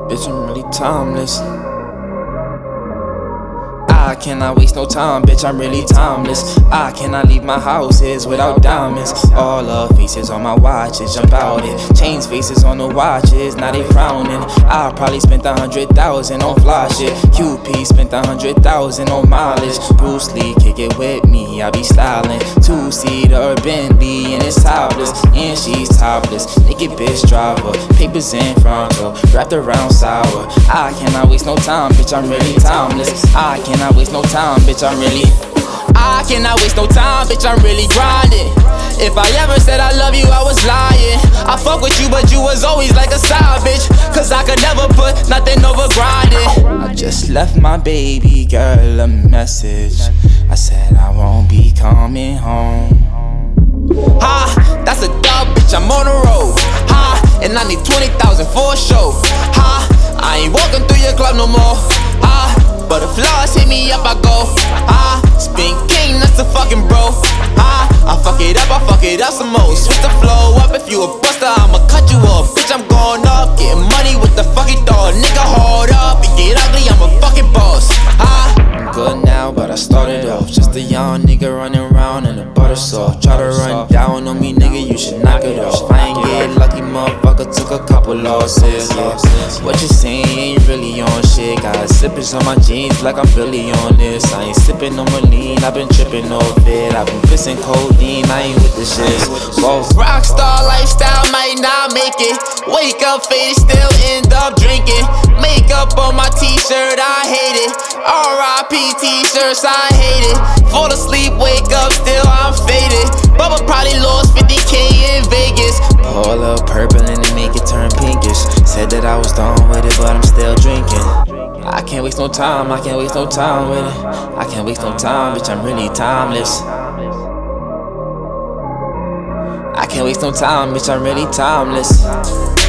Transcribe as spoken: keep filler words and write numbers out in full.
Bitch, I'm really timeless. I cannot waste no time, bitch, I'm really timeless. I cannot leave my houses without diamonds. All the faces on my watches jump out it. Chains faces on the watches, now they frowning. I probably spent a hundred thousand on fly shit. Q P spent a hundred thousand on mileage. Bruce Lee, kick it with me, I be styling. Two-seater Bentley and it's topless, and she's topless. Naked bitch driver, papers in frontal, wrapped around sour. I cannot waste no time, bitch, I'm really timeless. I cannot waste no time, bitch, I'm really I cannot waste no time, bitch, I'm really grinding. If I ever said I love you, I was lying. I fuck with you, but you was always like a side bitch, cause I could never put nothing over grinding. I just left my baby girl a message. I said I won't be coming home. Ha, that's a dub, bitch, I'm on the road. Ha, and I need twenty thousand for a show. Ha, I ain't walking through your club no more. Ha, but if flaws hit me up, I go. Ah, spin king, that's a fucking bro. Ah, I fuck it up, I fuck it up some more. Switch the flow up, if you a buster, I'ma cut you off. Bitch, I'm going up, getting money with the fucking dog. Nigga, hold up, it get ugly, I'm a fucking boss. Ah, I'm good now, but I started off just a young nigga running around in a butter soft. Try to run down on me, nigga, you should knock it off. I ain't get lucky, motherfucker, took a couple losses. Yeah. What you saying ain't really on shit. Got sippers on my jeans like I'm really on this. I ain't sipping on my lean, I've been tripping off it. I've been pissing codeine, I ain't with the shit. Both rockstar lifestyle might not make it. Wake up faded, still end up drinking. Makeup on my t-shirt, I hate it. R I P t-shirts, I hate it. Fall asleep, wake up, still I'm faded. Bubba probably lost fifty K in Vegas. Pour a purple and then make it turn pinkish. Said that I was done with it, but I'm still drinking. I can't waste no time, I can't waste no time with it. I can't waste no time, bitch, I'm really timeless. I can't waste no time, bitch, I'm really timeless.